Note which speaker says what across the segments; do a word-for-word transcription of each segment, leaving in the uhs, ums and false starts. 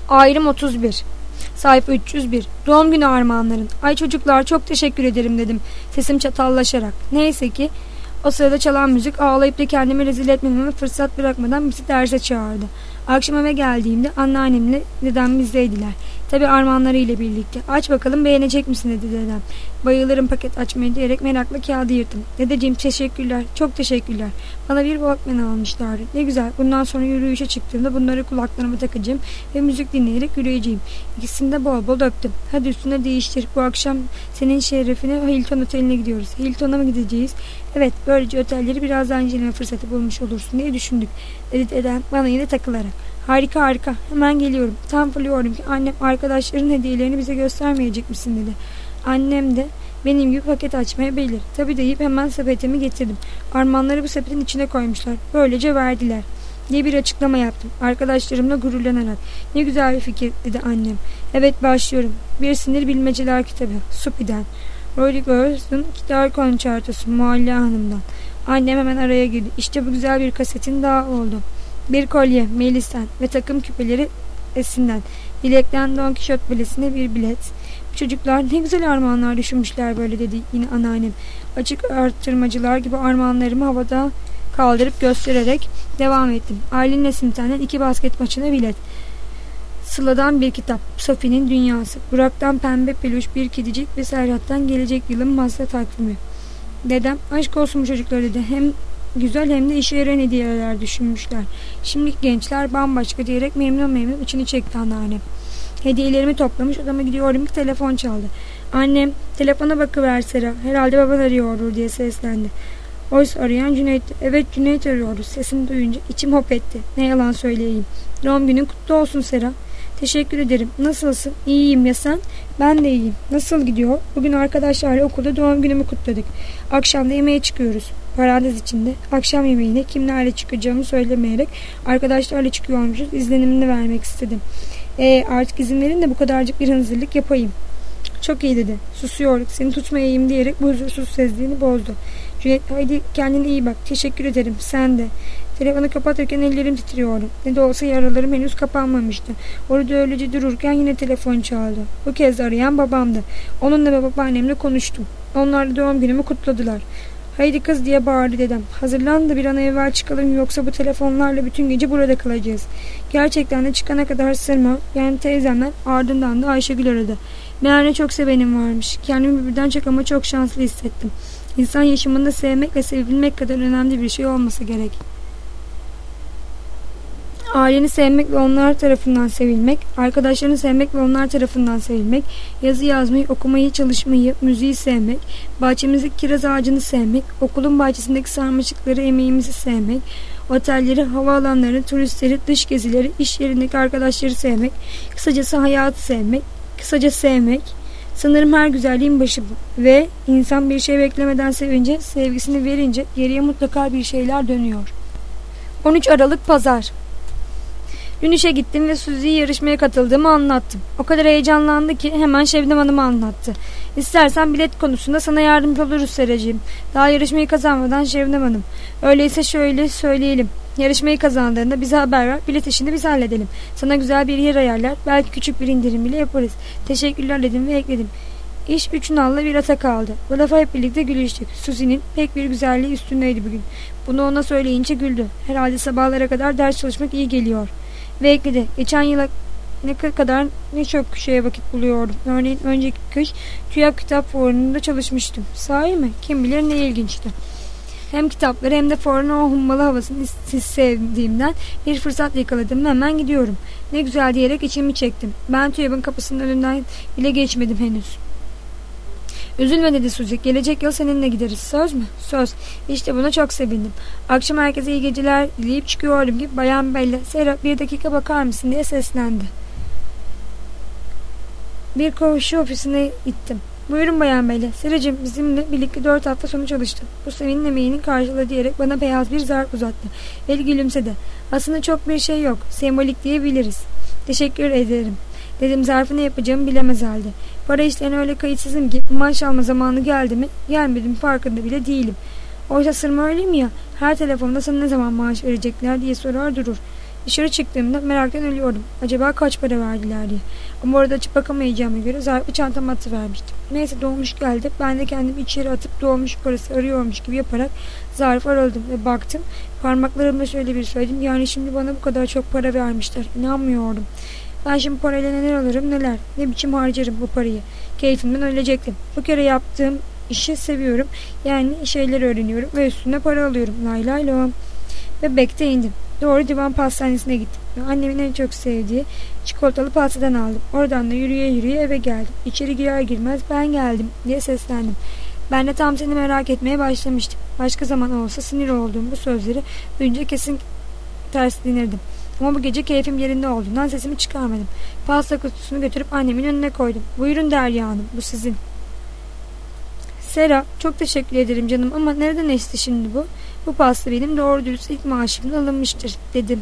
Speaker 1: Ayrım otuz bir. Sayfa üç yüz bir. Doğum günü armağanların. Ay çocuklar, çok teşekkür ederim dedim, sesim çatallaşarak. Neyse ki o sırada çalan müzik ağlayıp da kendimi rezil etmememe fırsat bırakmadan bizi derse çağırdı. Akşam eve geldiğimde anneannemle dedem bizdeydiler. Tabi armağanları ile birlikte. Aç bakalım, beğenecek misin dedi dedem. Bayılırım paket açmayı diyerek merakla kağıdı yırttım. Dedeciğim teşekkürler, çok teşekkürler. Bana bir Walkman almışlardı. Ne güzel, bundan sonra yürüyüşe çıktığımda bunları kulaklarıma takacağım ve müzik dinleyerek yürüyeceğim. İkisini de bol bol öptüm. Hadi üstüne değiştir, bu akşam senin şerefine Hilton Oteli'ne gidiyoruz. Hilton'a mı gideceğiz? Evet, böylece otelleri biraz daha inceleme fırsatı bulmuş olursun diye düşündük, dedi dedem bana yine takılarak. Harika harika, hemen geliyorum. Tam fırlıyorum ki annem arkadaşların hediyelerini bize göstermeyecek misin dedi. Annem de benim gibi paket açmaya bayılır. Tabii deyip hemen sepetimi getirdim. Armağanları bu sepetin içine koymuşlar. Böylece verdiler diye bir açıklama yaptım, arkadaşlarımla gururlanarak. Ne güzel bir fikir dedi annem. Evet, başlıyorum. Bir Sinir Bilmeceler kitabı, Supi'den. Rory Girls'ın Gitar Konçertosu, Mualla Hanım'dan. Annem hemen araya girdi. İşte bu güzel bir kasetin daha oldu. Bir kolye Melis'ten ve takım küpeleri Esin'den. Dilek'ten Don Kişot Balesi'ne bir bilet. Bu çocuklar ne güzel armağanlar düşünmüşler böyle, dedi yine anneannem. Açık arttırmacılar gibi armağanlarımı havada kaldırıp göstererek devam ettim. Aylin Nesimten'den iki basket maçına bilet. Sıla'dan bir kitap, Sophie'nin Dünyası. Burak'tan pembe peluş bir kedicik ve Serhat'tan gelecek yılın masa takvimi. Dedem aşk olsun bu çocuklar dedi. Hem güzel hem de işe yarayan hediyeler düşünmüşler. Şimdiki gençler bambaşka diyerek memnun memnun içini çekti anneannem. Hediyelerimi toplamış odama gidiyorum ki telefon çaldı. Annem, telefona bakıver Sera, herhalde baban arıyordur diye seslendi. Oysa arayan Cüneyt. Evet, Cüneyt arıyordu. Sesini duyunca içim hop etti. Ne yalan söyleyeyim. Doğum günün kutlu olsun Sera. Teşekkür ederim. Nasılsın? İyiyim, ya sen? Ben de iyiyim. Nasıl gidiyor? Bugün arkadaşlarla okulda doğum günümü kutladık. Akşam da yemeğe çıkıyoruz. Parantez içinde akşam yemeğine kimlerle çıkacağımı söylemeyerek arkadaşlarla çıkıyormuşuz izlenimini vermek istedim. E artık izin verin de bu kadarcık bir hazırlık yapayım. Çok iyi dedi. Susuyorduk. Seni tutmayayım diyerek bu huzursuz sezliğini bozdu. Cüneyt, haydi kendine iyi bak. Teşekkür ederim. Sen de. Telefonu kapatırken ellerim titriyordu. Ne de olsa yaralarım henüz kapanmamıştı. Orada öylece dururken yine telefon çaldı. Bu kez arayan babamdı. Onunla ve babaannemle konuştum. Onlar da doğum günümü kutladılar. Haydi kız diye bağırdı dedem. Hazırlan da bir an evvel çıkalım, yoksa bu telefonlarla bütün gece burada kalacağız. Gerçekten de çıkana kadar Sırma, yani teyzemler, ardından da Ayşegül aradı. Meğer ne çok sevenim varmış. Kendimi birden çok ama çok şanslı hissettim. İnsan yaşamında sevmek ve sevilmek kadar önemli bir şey olması gerek. Aileni sevmek ve onlar tarafından sevilmek, arkadaşlarını sevmek ve onlar tarafından sevilmek, yazı yazmayı, okumayı, çalışmayı, müziği sevmek, bahçemizdeki kiraz ağacını sevmek, okulun bahçesindeki sarmaşıkları, emeğimizi sevmek, otelleri, havaalanlarını, turistleri, dış gezileri, iş yerindeki arkadaşları sevmek, kısacası hayatı sevmek, kısaca sevmek. Sanırım her güzelliğin başı bu. Ve insan bir şey beklemeden sevince, sevgisini verince geriye mutlaka bir şeyler dönüyor. on üç Aralık Pazar. Dün işe gittim ve Suzi'ye yarışmaya katıldığımı anlattım. O kadar heyecanlandı ki hemen Şebnem Hanım'a anlattı. İstersen bilet konusunda sana yardımcı oluruz Seracığım. Daha yarışmayı kazanmadan Şebnem Hanım. Öyleyse şöyle söyleyelim. Yarışmayı kazandığında bize haber ver. Bilet işini biz halledelim. Sana güzel bir yer ayarlar. Belki küçük bir indirim bile yaparız. Teşekkürler dedim ve ekledim. İş üç nalla bir ata kaldı. Bu lafa hep birlikte gülüştük. Suzi'nin pek bir güzelliği üstündeydi bugün. Bunu ona söyleyince güldü. Herhalde sabahlara kadar ders çalışmak iyi geliyor. Ve ekledi. Geçen yıla ne kadar ne çok şeye vakit buluyordum. Örneğin önceki kış TÜYAP Kitap Fuarı'nda çalışmıştım. Sahi mi? Kim bilir ne ilginçti. Hem kitapları hem de fuarın o hummalı havasını hiç sevdiğimden bir fırsat yakaladım. Hemen gidiyorum. Ne güzel diyerek içimi çektim. Ben TÜYAP'ın kapısının önünden bile geçmedim henüz. Üzülme dedi Suzi. Gelecek yıl seninle gideriz. Söz mü? Söz. İşte buna çok sevindim. Akşam herkese iyi geceler dileyip çıkıyordum ki Bayan Bella, Sera bir dakika bakar mısın diye seslendi. Bir koğuşu ofisine gittim. Buyurun Bayan Bella. Seracığım bizimle birlikte dört hafta sonu çalıştı. Bu senin emeğinin karşılığı diyerek bana beyaz bir zarf uzattı. Bel gülümsedi. Aslında çok bir şey yok. Sembolik diyebiliriz. Teşekkür ederim. Dedim zarfı ne yapacağımı bilemez halde. Para işlerine öyle kayıtsızım ki maaş alma zamanı geldi mi gelmedi mi farkında bile değilim. Oysa Sırma öyle mi ya? Her telefonda sana ne zaman maaş verecekler diye sorar durur. Dışarı çıktığımda meraktan ölüyordum. Acaba kaç para verdiler diye. Ama orada açıp bakamayacağıma göre zarfı çantama atıvermiştim. Neyse dolmuş geldi. Ben de kendimi içeri atıp dolmuş parası arıyormuş gibi yaparak zarfı araladım ve baktım. Parmaklarımla şöyle bir söyledim. Yani şimdi bana bu kadar çok para vermişler. İnanmıyordum. Ben şimdi parayla neler alırım neler. Ne biçim harcarım bu parayı. Keyfimden ölecektim. Bu kere yaptığım işi seviyorum. Yani şeyler öğreniyorum ve üstüne para alıyorum. Lay lay lom. Ve bekte indim. Doğru divan pastanesine gittim. Ve annemin en çok sevdiği çikolatalı pastadan aldım. Oradan da yürüye yürüye eve geldim. İçeri girer girmez ben geldim diye seslendim. Ben de tam seni merak etmeye başlamıştım. Başka zaman olsa sinir olduğum bu sözleri duyunca kesin terslenirdim. Ama bu gece keyfim yerinde olduğundan sesimi çıkarmadım. Pasta kutusunu götürüp annemin önüne koydum. Buyurun Derya Hanım, bu sizin. Sera, çok teşekkür ederim canım ama nereden esti şimdi bu? Bu pasta benim doğru dürüst ilk maaşımdan alınmıştır dedim.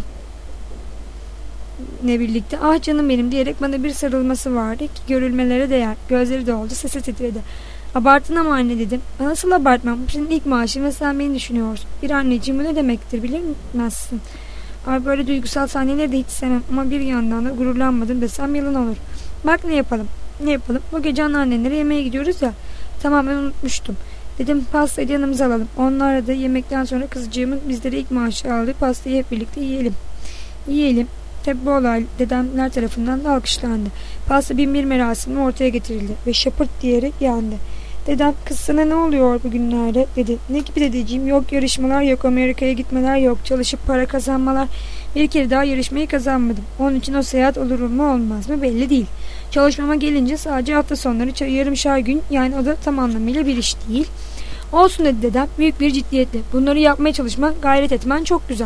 Speaker 1: Ne birlikte ah canım benim diyerek bana bir sarılması vardı ki görülmelere değer. Gözleri doldu, sesi titredi. Abartın ama anne dedim. Nasıl abartmam? Bu senin ilk maaşın ve sen beni düşünüyorsun. Bir anneciğim bu ne demektir bilemezsin. Ay böyle duygusal sahneleri de hiç sevmem ama bir yandan da gururlanmadım desem yalan olur. Bak ne yapalım? Ne yapalım? Bu gece anneannelere yemeğe gidiyoruz ya. Tamamen unutmuştum. Dedim pastayı yanımıza alalım. Onlarla da yemekten sonra kızcığımın bizlere ilk maaşı aldığı pastayı hep birlikte yiyelim. Yiyelim. Tabi bu olay dedemler tarafından da alkışlandı. Pasta bin bir merasimle ortaya getirildi ve şapırt diyerek yandı. Dedem kız sana ne oluyor bugünlerde dedi. Ne gibi dedeciğim, yok yarışmalar, yok Amerika'ya gitmeler, yok çalışıp para kazanmalar. Bir kere daha yarışmayı kazanmadım. Onun için o seyahat olur mu olmaz mı belli değil. Çalışmama gelince sadece hafta sonları yarımşar gün, yani o da tam anlamıyla bir iş değil. Olsun dedi dedem büyük bir ciddiyetle. Bunları yapmaya çalışman, gayret etmen çok güzel.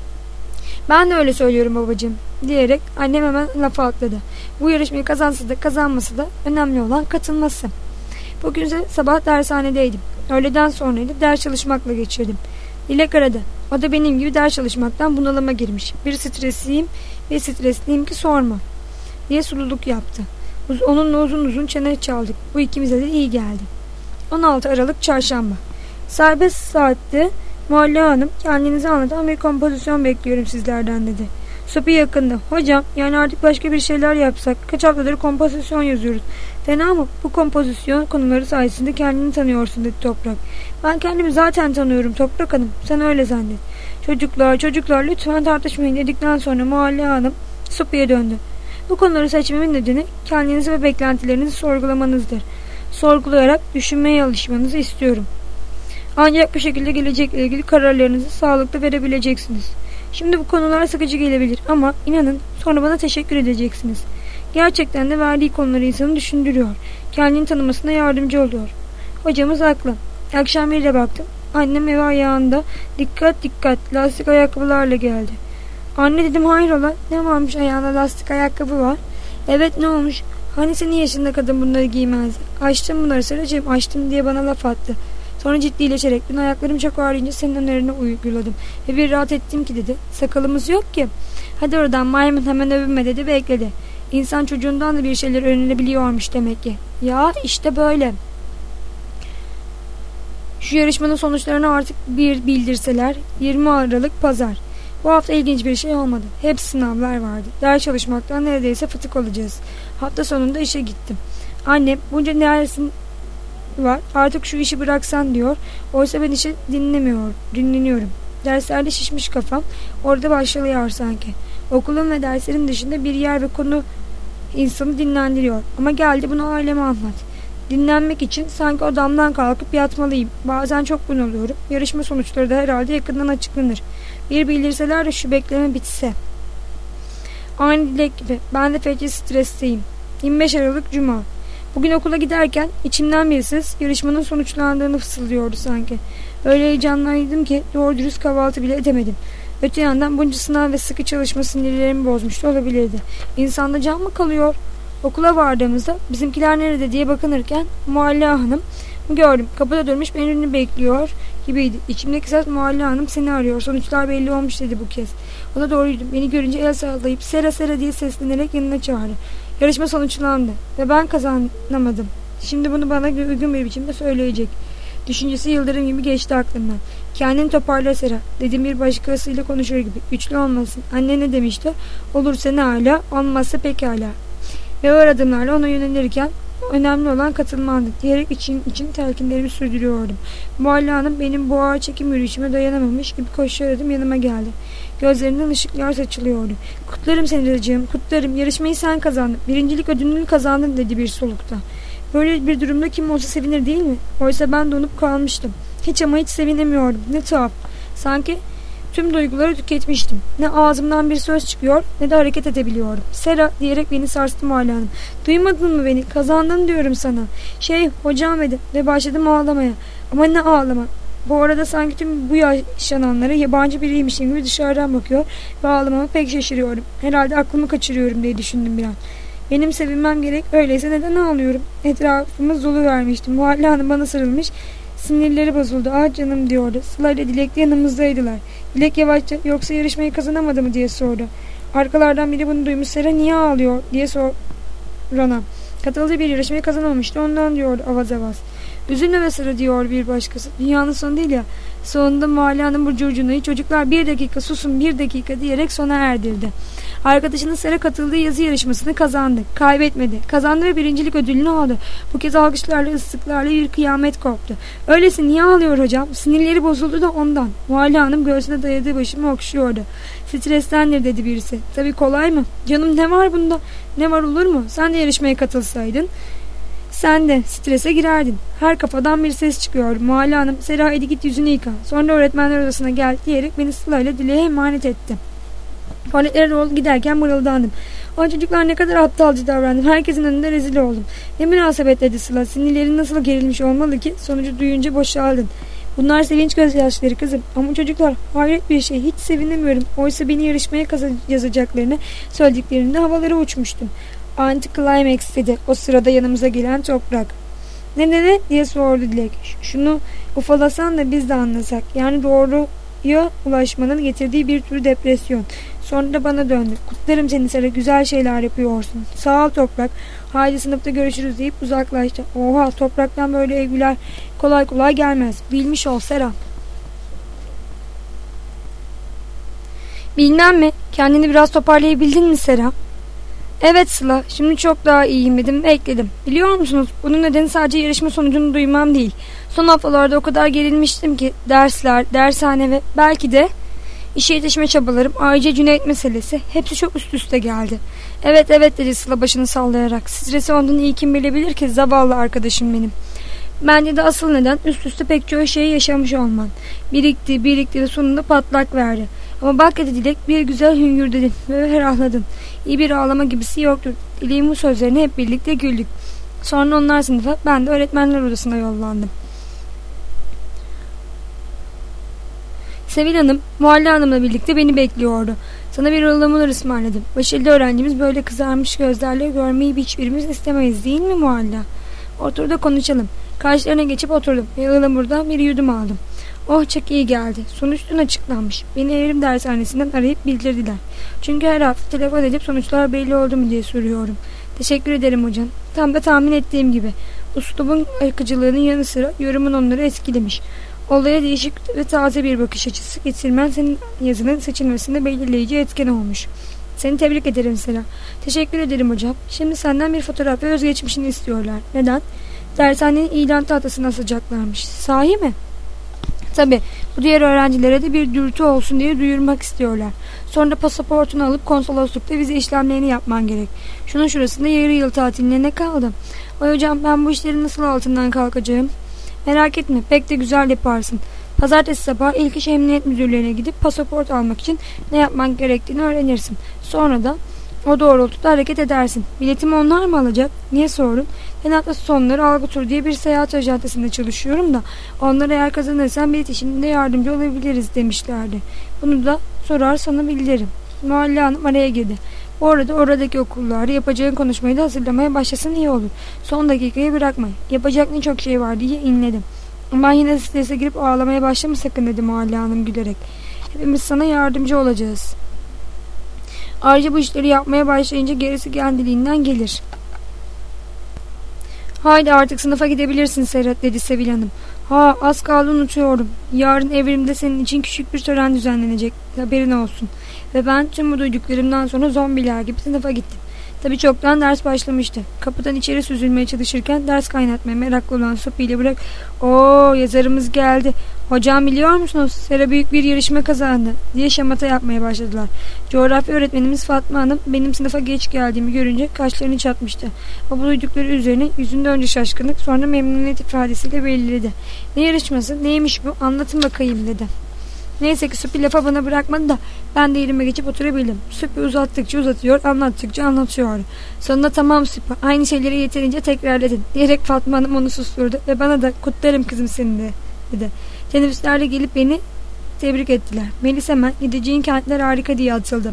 Speaker 1: Ben de öyle söylüyorum babacığım diyerek annem hemen lafa atladı. Bu yarışmayı kazansa da kazanması da önemli olan katılması. Bugün sabah dershanedeydim. Öğleden sonraydı, ders çalışmakla geçirdim. Dilek aradı. O da benim gibi ders çalışmaktan bunalıma girmiş. Bir stresliyim ve stresliyim ki sorma diye sululuk yaptı. Onunla uzun uzun çene çaldık. Bu ikimize de iyi geldi. on altı Aralık Çarşamba. Serbest saatte Muhalle Hanım kendinizi anlatan bir kompozisyon bekliyorum sizlerden dedi. Sopi yakında. Hocam yani artık başka bir şeyler yapsak. Kaç haftadır kompozisyon yazıyoruz. Fena mı? Bu kompozisyon konuları sayesinde kendini tanıyorsun dedi Toprak. Ben kendimi zaten tanıyorum Toprak Hanım. Sen öyle zannet. Çocuklar çocuklar lütfen tartışmayın dedikten sonra Muhalle Hanım Sopi'ye döndü. Bu konuları seçmemin nedeni kendinizi ve beklentilerinizi sorgulamanızdır. Sorgulayarak düşünmeye alışmanızı istiyorum. Ancak bu şekilde gelecekle ilgili kararlarınızı sağlıklı verebileceksiniz. Şimdi bu konular sıkıcı gelebilir ama inanın sonra bana teşekkür edeceksiniz. Gerçekten de verdiği konuları insanı düşündürüyor. Kendini tanımasına yardımcı oluyor. Hocamız haklı. Akşam bir de baktım. Annem ev ayağında dikkat dikkat lastik ayakkabılarla geldi. Anne dedim hayrola, ne varmış ayağında lastik ayakkabı var. Evet ne olmuş? Hani senin yaşında kadın bunları giymezdi. Açtım bunları Seracığım açtım diye bana laf attı. Sonra ciddileşerek dün ayaklarım çok ağrıyınca senin önerini uyguladım. Ve bir rahat ettim ki dedi. Sakalımız yok ki. Hadi oradan maymun hemen övünme dedi ve ekledi. İnsan çocuğundan da bir şeyler öğrenebiliyormuş demek ki. Ya işte böyle. Şu yarışmanın sonuçlarını artık bir bildirseler. yirmi Aralık Pazar. Bu hafta ilginç bir şey olmadı. Hep sınavlar vardı. Ders çalışmaktan neredeyse fıtık olacağız. Hafta sonunda işe gittim. Annem bunca dersin var artık şu işi bıraksan diyor. Oysa ben işi dinlemiyorum, dinleniyorum. Derslerde şişmiş kafam orada başlıyor sanki. Okulun ve derslerin dışında bir yer ve konu insanı dinlendiriyor. Ama geldi bunu aileme anlat. Dinlenmek için sanki odamdan kalkıp yatmalıyım. Bazen çok bunalıyorum. Yarışma sonuçları da herhalde yakından açıklanır. Bir bildirseler de şu bekleme bitse. Aynı dilek gibi. Ben de feci stresteyim. yirmi beş Aralık Cuma. Bugün okula giderken içimden bir ses yarışmanın sonuçlandığını fısıldıyordu sanki. Öyle heyecanlıydım ki doğru dürüst kahvaltı bile edemedim. Öte yandan bunca sınav ve sıkı çalışma sinirlerimi bozmuştu olabilirdi. İnsanda can mı kalıyor? Okula vardığımızda bizimkiler nerede diye bakınırken Muhalle Hanım gördüm. Kapıda durmuş beni bekliyor gibiydi. İçimdeki ses Muhalle Hanım seni arıyor. Sonuçlar belli olmuş dedi bu kez. O da doğruydum. Beni görünce el sallayıp Sera Sera diye seslenerek yanına çağırdı. Yarışma sonuçlandı ve ben kazanamadım. Şimdi bunu bana uygun bir biçimde söyleyecek. Düşüncesi yıldırım gibi geçti aklımdan. Kendini toparla Sera, dedim bir başkasıyla konuşur gibi. Güçlü olmasın. Anne ne demişti? Olursa ne hala, olmazsa pekala. Ve o adımlarla ona yönelirken önemli olan katılmandı diyerek için için telkinlerimi sürdürüyordum. Muhalle Hanım benim bu ağır çekim yürüyüşüme dayanamamış gibi koşuyordum, yanıma geldi. Gözlerinden ışıklar saçılıyordu. Kutlarım seni Rıcığım, kutlarım. Yarışmayı sen kazandın. Birincilik ödülünü kazandın dedi bir solukta. Böyle bir durumda kim olsa sevinir değil mi? Oysa ben donup kalmıştım. Hiç ama hiç sevinemiyordum. Ne tuhaf. Sanki tüm duyguları tüketmiştim. Ne ağzımdan bir söz çıkıyor ne de hareket edebiliyorum. Sera diyerek beni sarstı Muhalle Hanım. Duymadın mı beni? Kazandın diyorum sana. Şey hocam dedi ve başladım ağlamaya. Ama ne ağlama. Bu arada sanki tüm bu yaşananlara yabancı biriymişim gibi dışarıdan bakıyor ve ağlamama pek şaşırıyorum. Herhalde aklımı kaçırıyorum diye düşündüm bir an. Benim sevinmem gerek, öyleyse neden ağlıyorum? Etrafımız dolu vermiştim. Muhalle Hanım bana sarılmış. Sinirleri bozuldu. Ah canım diyordu. Sıla ile Dilek de yanımızdaydılar. Dilek yavaşça yoksa yarışmayı kazanamadı mı diye sordu. Arkalardan biri bunu duymuş. Sera niye ağlıyor diye sor Rana. Katıldığı bir yarışmayı kazanamamıştı. Ondan diyordu avaz avaz. Üzülme ve Sera diyor bir başkası. Dünyanın sonu değil ya. Sonunda Muhalle Hanım bu curcunayı çocuklar bir dakika susun bir dakika diyerek sona erdirdi. Arkadaşının Sera katıldığı yazı yarışmasını kazandı. Kaybetmedi. Kazandı ve birincilik ödülünü aldı. Bu kez alkışlarla ıslıklarla bir kıyamet koptu. Öylesi niye ağlıyor hocam? Sinirleri bozuldu da ondan. Muhalle Hanım göğsüne dayadığı başımı okşuyordu. Strestendir dedi birisi. Tabii kolay mı? Canım ne var bunda? Ne var olur mu? Sen de yarışmaya katılsaydın. Sen de strese girerdin. Her kafadan bir ses çıkıyor. Muhalle Hanım Sera hadi git yüzünü yıka. Sonra öğretmenler odasına gel diyerek beni Sıla ile Dile'ye emanet etti. Tuvaletlere doğru giderken mırıldandım. O çocuklar ne kadar aptalca davrandım. Herkesin önünde rezil oldum. Ne münasebet dedi Sıla. Sinirlerin nasıl gerilmiş olmalı ki sonucu duyunca boşaldın. Bunlar sevinç gözyaşları kızım. Ama çocuklar hayret bir şey. Hiç sevinemiyorum. Oysa beni yarışmaya yazacaklarını söylediklerinde havalara uçmuştum. Anti-climax dedi o sırada yanımıza gelen Toprak. Ne ne ne diye sordu Dilek. Şunu ufalasan da biz de anlasak. Yani doğruya ulaşmanın getirdiği bir tür depresyon. Sonra da bana döndü. Kutlarım seni Sera, güzel şeyler yapıyorsun. Sağ ol Toprak. Haydi sınıfta görüşürüz deyip uzaklaştı. Oha, Toprak'tan böyle evliler kolay kolay gelmez. Bilmiş ol Sera. Bilmem mi? Kendini biraz toparlayabildin mi Sera? Evet Sıla, şimdi çok daha iyiyim dedim ve ekledim. Biliyor musunuz, bunun nedeni sadece yarışma sonucunu duymam değil. Son haftalarda o kadar gerilmiştim ki dersler, dershane ve belki de işe yetişme çabalarım, ayrıca Cüneyt meselesi hepsi çok üst üste geldi. Evet evet dedi Sıla başını sallayarak. Stresi ondan iyi kim bilebilir ki, zavallı arkadaşım benim. Bence de asıl neden üst üste pek çok şeyi yaşamış olman. Birikti birikti ve sonunda patlak verdi. Ama bak dedi Dilek, bir güzel hüngür dedin ve ferahladın. İyi bir ağlama gibisi yoktur. Dileğin bu sözlerine hep birlikte güldük. Sonra onlar sınıfa, ben de öğretmenler odasına yollandım. Sevil Hanım, Muhalle Hanım'la birlikte beni bekliyordu. Sana bir ıhlamur ısmarladım. Başarılı öğrencimiz böyle kızarmış gözlerle görmeyi hiçbirimiz istemeyiz değil mi Muhalle? Otur da konuşalım. Karşılarına geçip oturdum ve ıhlamurdan bir yudum aldım. Oh çok iyi geldi. Sonuçtan açıklanmış. Beni evrim dershanesinden arayıp bildirdiler. Çünkü her hafta telefon edip sonuçlar belli oldu mu diye soruyorum. Teşekkür ederim hocam. Tam da tahmin ettiğim gibi. Uslubun akıcılığının yanı sıra yorumun onları etkilemiş. Olaya değişik ve taze bir bakış açısı getirmen senin yazının seçilmesinde belirleyici etken olmuş. Seni tebrik ederim Sera. Teşekkür ederim hocam. Şimdi senden bir fotoğraf ve özgeçmişini istiyorlar. Neden? Dershanenin ilan tahtasına asacaklarmış. Sahi mi? Tabii, bu diğer öğrencilere de bir dürtü olsun diye duyurmak istiyorlar. Sonra da pasaportunu alıp konsoloslukta vize işlemlerini yapman gerek. Şunun şurasında yarı yıl tatiline ne kaldı? Ay hocam, ben bu işlerin nasıl altından kalkacağım? Merak etme, pek de güzel yaparsın. Pazartesi sabah ilk iş emniyet müdürlüğüne gidip pasaport almak için ne yapman gerektiğini öğrenirsin. Sonra da o doğrultuda hareket edersin. Biletimi onlar mı alacak? Niye sordun? Ben hafta sonları Algı Tur diye bir seyahat ajansında çalışıyorum da onlara eğer kazanırsan bilet işinde yardımcı olabiliriz demişlerdi. Bunu da sorar sana bildiririm. Muhalle Hanım araya girdi. Bu arada oradaki okulları yapacağın konuşmayı da hazırlamaya başlasan iyi olur. Son dakikayı bırakma. Yapacak ne çok şey var diye inledim. Ben yine strese girip ağlamaya başlama sakın dedi Muhalle Hanım gülerek. Hepimiz sana yardımcı olacağız. Ayrıca bu işleri yapmaya başlayınca gerisi kendiliğinden gelir. Haydi artık sınıfa gidebilirsin Serhat dedi Sevil Hanım. Ha, az kaldı unutuyorum. Yarın evrimde senin için küçük bir tören düzenlenecek. Haberin olsun. Ve ben tüm bu duyduklarımdan sonra zombiler gibi sınıfa gittim. Tabii çoktan ders başlamıştı. Kapıdan içeri süzülmeye çalışırken ders kaynatmaya meraklı olan Sophie ile bırak. "Oo, yazarımız geldi. Hocam biliyor musunuz? Sera büyük bir yarışma kazandı," diye şamata yapmaya başladılar. Coğrafya öğretmenimiz Fatma Hanım benim sınıfa geç geldiğimi görünce kaşlarını çatmıştı. O bu duydukları üzerine yüzünde önce şaşkınlık, sonra memnuniyet ifadesiyle belirledi. "Ne yarışması? Neymiş bu? Anlatın bakayım," dedi. Neyse ki Süpi lafa bana bırakmadı da ben de yerime geçip oturabildim. Süpi uzattıkça uzatıyor, anlattıkça anlatıyor. Sonunda "Tamam Süpi, aynı şeyleri yeterince tekrarladın," diyerek Fatma Hanım onu susturdu ve bana da "Kutlarım kızım seni," de, dedi. Teneffüslerde gelip beni tebrik ettiler. Melis hemen "Gideceğin kentler harika," diye atıldı.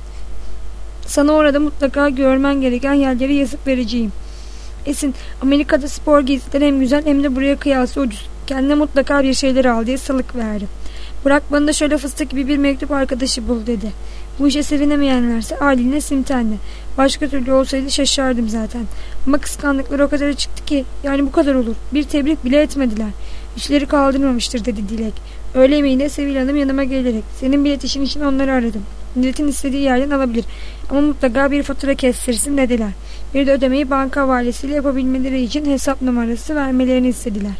Speaker 1: "Sana orada mutlaka görmen gereken yerleri yazıp vereceğim. Esin, Amerika'da spor gezileri hem güzel hem de buraya kıyası ucuz. Kendine mutlaka bir şeyler al," diye salık verdi. "Bırak bana da şöyle fıstık gibi bir mektup arkadaşı bul," dedi. Bu işe sevinemeyenlerse Aylin'le Simten'le. Başka türlü olsaydı şaşardım zaten. Ama kıskandıkları o kadar çıktı ki, yani bu kadar olur. Bir tebrik bile etmediler. "İşleri kaldırmamıştır," dedi Dilek. Öğle yemeğinde Sevil Hanım yanıma gelerek "Senin bilet işin için onları aradım. Milletin istediği yerden alabilir. Ama mutlaka bir fatura kestirsin," dediler. Bir de ödemeyi banka havalesiyle yapabilmeleri için hesap numarası vermelerini istediler.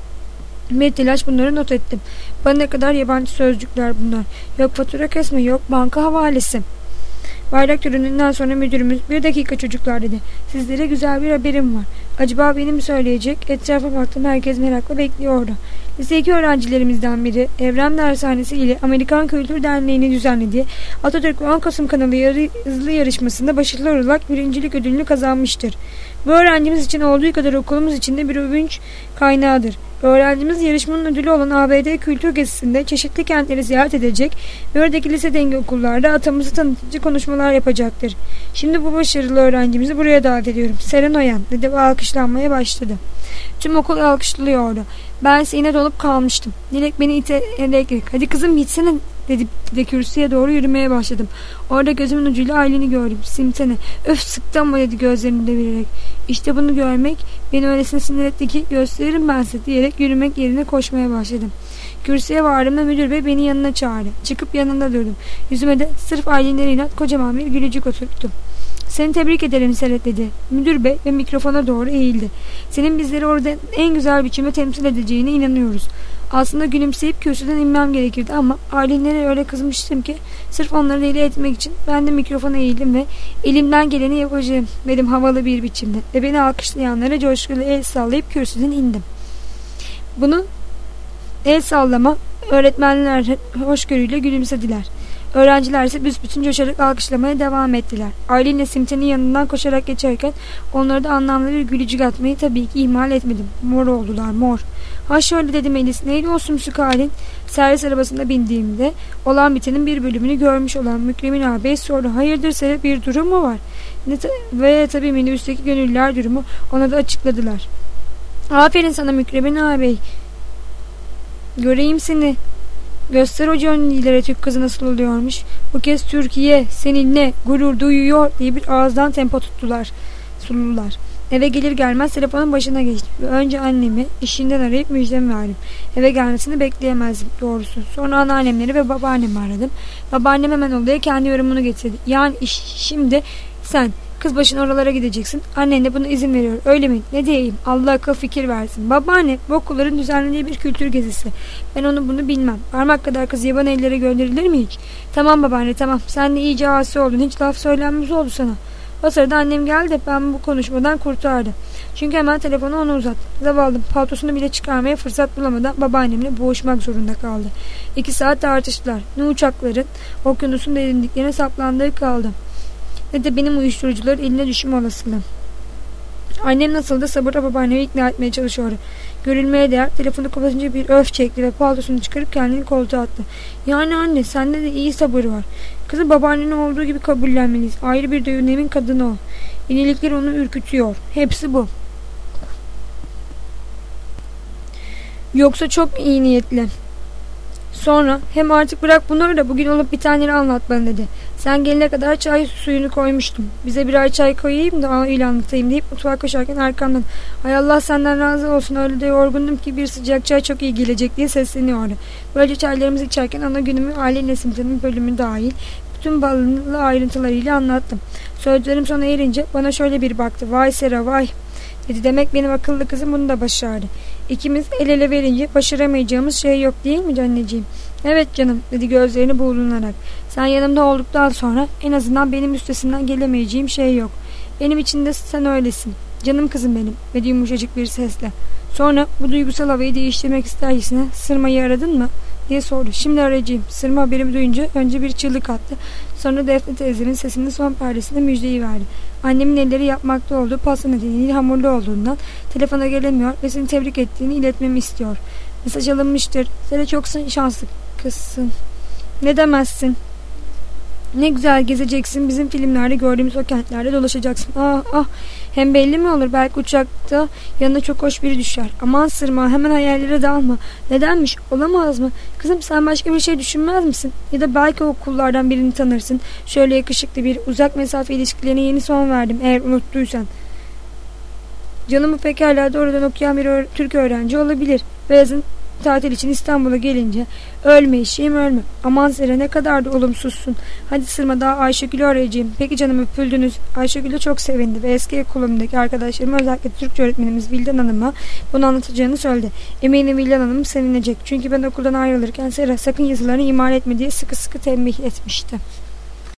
Speaker 1: Bir telaş bunları not ettim. Bana ne kadar yabancı sözcükler bunlar. Yok fatura kesme, yok banka havalesi. Bayrak töreninden sonra müdürümüz "Bir dakika çocuklar," dedi. "Sizlere güzel bir haberim var." Acaba benim mi söyleyecek? Etrafa baktım, herkes merakla bekliyordu. Lise iki öğrencilerimizden biri Evrem Dershanesi ile Amerikan Kültür Derneği'nin düzenlediği Atatürk on Kasım kanalı yarı, hızlı yarışmasında başarılı olarak birincilik ödülünü kazanmıştır. Bu öğrencimiz için olduğu kadar okulumuz için de bir övünç kaynağıdır. Öğrencimiz yarışmanın ödülü olan A B D Kültür Gezisi'nde çeşitli kentleri ziyaret edecek ve oradaki lise dengi okullarda atamızı tanıtıcı konuşmalar yapacaktır. Şimdi bu başarılı öğrencimizi buraya davet ediyorum. Seren Oyan," dedi ve alkışlanmaya başladı. Tüm okul alkışlıyordu. Ben sine dolup kalmıştım. Dilek beni iterek "Hadi kızım gitsene," dedi ve kürsüye doğru yürümeye başladım. Orada gözümün ucuyla Aylin'i gördüm. "Simtene, öf sıktı ama," dedi gözlerini devirerek. "İşte bunu görmek beni öylesine sinir etti ki gösteririm ben size," diyerek yürümek yerine koşmaya başladım. Kürsüye vardığımda müdür bey beni yanına çağırdı. Çıkıp yanında durdum. Yüzüme de sırf Aylin'den inat kocaman bir gülücük oturttum. "Seni tebrik ederim Seret," dedi müdür bey ve mikrofona doğru eğildi. "Senin bizleri orada en güzel biçimde temsil edeceğine inanıyoruz. Aslında gülümseyip kürsüden inmem gerekirdi ama Aylin'lere öyle kızmıştım ki sırf onları deli etmek için ben de mikrofona eğildim ve elimden geleni yapacağım," dedim havalı bir biçimde ve beni alkışlayanlara coşkulu el sallayıp kürsüden indim. Bunu el sallama öğretmenler hoşgörüyle gülümsediler. Öğrenciler ise büsbütün coşarak alkışlamaya devam ettiler. Aylin'le Simten'in yanından koşarak geçerken onlara da anlamlı bir gülücük atmayı tabii ki ihmal etmedim. Mor oldular, mor. "Ha şöyle," dedi Melis. "Neydi o sümsük halin?" Servis arabasında bindiğimde olan bitenin bir bölümünü görmüş olan Mükremin ağabey sordu. "Hayırdır Serap, bir durum mu var?" Ne ta ve tabii minibüsteki gönüllüler durumu ona da açıkladılar. "Aferin sana Mükremin ağabey. Göreyim seni. Göster o Johnny'lere Türk kızı nasıl oluyormuş. Bu kez Türkiye seninle gurur duyuyor," diye bir ağızdan tempo tuttular. Sulular. Eve gelir gelmez telefonun başına geçtim. Ve önce annemi işinden arayıp müjdemi verdim. Eve gelmesini bekleyemezdim doğrusu. Sonra anneannemleri ve babaannemi aradım. Babaannem hemen olaya kendi yorumunu getirdi. "Yani iş, şimdi sen kız başına oralara gideceksin. Annen de buna izin veriyor. Öyle mi? Ne diyeyim? Allah akıl fikir versin." "Babaanne, bu okulların düzenlediği bir kültür gezisi. Ben onu bunu bilmem. Parmak kadar kız yaban ellere gönderilir mi hiç?" "Tamam babaanne, tamam. Sen de iyice asi oldun. Hiç laf söylenmez oldu sana." O sırada annem geldi de ben bu konuşmadan kurtardı. Çünkü hemen telefonu ona uzattı. Zavallım paltosunu bile çıkarmaya fırsat bulamadan babaannemle boğuşmak zorunda kaldı. İki saat tartıştılar. Ne uçakların okyanusun derinliklerine saplandığı kaldı, ne de benim uyuşturucuların eline düşme olasılığı. Annem nasıl da sabırla babaannemi ikna etmeye çalışıyordu. Görülmeye değer. Telefonu kapatınca bir öf çekti ve paltosunu çıkarıp kendini koltuğa attı. "Yani anne, sende de iyi sabır var. Kızı babaannenin olduğu gibi kabullenmeliyiz. Ayrı bir dönemin kadını o. Yenilikler onu ürkütüyor. Hepsi bu. Yoksa çok iyi niyetli." Sonra "Hem artık bırak bunları da bugün olup bitenleri anlat bana," dedi. Sen gelene kadar çay suyunu koymuştum. Bize birer çay koyayım da öyle anlatayım deyip mutfağa koşarken arkamdan ay Allah senden razı olsun öyle de yorgundum ki bir sıcak çay çok iyi gelecek diye sesleniyordu. Böylece çaylarımızı içerken ana günümü Aile Nesimcan'ın bölümü dahil bütün ballı ayrıntılarıyla anlattım. Sözlerim sona erince bana şöyle bir baktı. Vay Sera vay dedi. Demek benim akıllı kızım bunu da başardı. İkimiz el ele verince başaramayacağımız şey yok değil mi anneciğim? Evet canım dedi gözlerini buğulanarak. Sen yanımda olduktan sonra en azından benim üstesinden gelemeyeceğim şey yok. Benim için de sen öylesin. Canım kızım benim dedi yumuşacık bir sesle. Sonra bu duygusal havayı değiştirmek istercesine Sırma'yı aradın mı diye sordu. Şimdi arayacağım. Sırma haberimi duyunca önce bir çığlık attı. Sonra Defne teyzenin sesinin son perdesinde müjdeyi verdi. Annemin elleri yapmakta olduğu pasta nedeniyle hamurlu olduğundan telefona gelemiyor ve seni tebrik ettiğini iletmemi istiyor. Mesaj alınmıştır. Sen de çok şanslı kızsın. Ne demezsin? Ne güzel gezeceksin. Bizim filmlerde gördüğümüz o kentlerde dolaşacaksın. Ah ah. Hem belli mi olur? Belki uçakta yanına çok hoş biri düşer. Aman Sırma hemen hayallere dalma. Nedenmiş? Olamaz mı? Kızım sen başka bir şey düşünmez misin? Ya da belki o okullardan birini tanırsın. Şöyle yakışıklı bir uzak mesafe ilişkilerine yeni son verdim. Eğer unuttuysan. Canımı pekala doğrudan okuyan bir öğ- Türk öğrenci olabilir. Ve yazın tatil için İstanbul'a gelince ölme eşeğim ölme. Aman Sera ne kadar da olumsuzsun. Hadi Sırma daha Ayşegül'ü arayacağım. Peki canım öpüldünüz. Ayşegül de çok sevindi ve eski okulumdaki arkadaşlarım özellikle Türkçe öğretmenimiz Vildan Hanım'a bunu anlatacağını söyledi. Eminim Vildan Hanım sevinecek. Çünkü ben okuldan ayrılırken Sera sakın yazılarını ihmal etme diye sıkı sıkı tembih etmişti.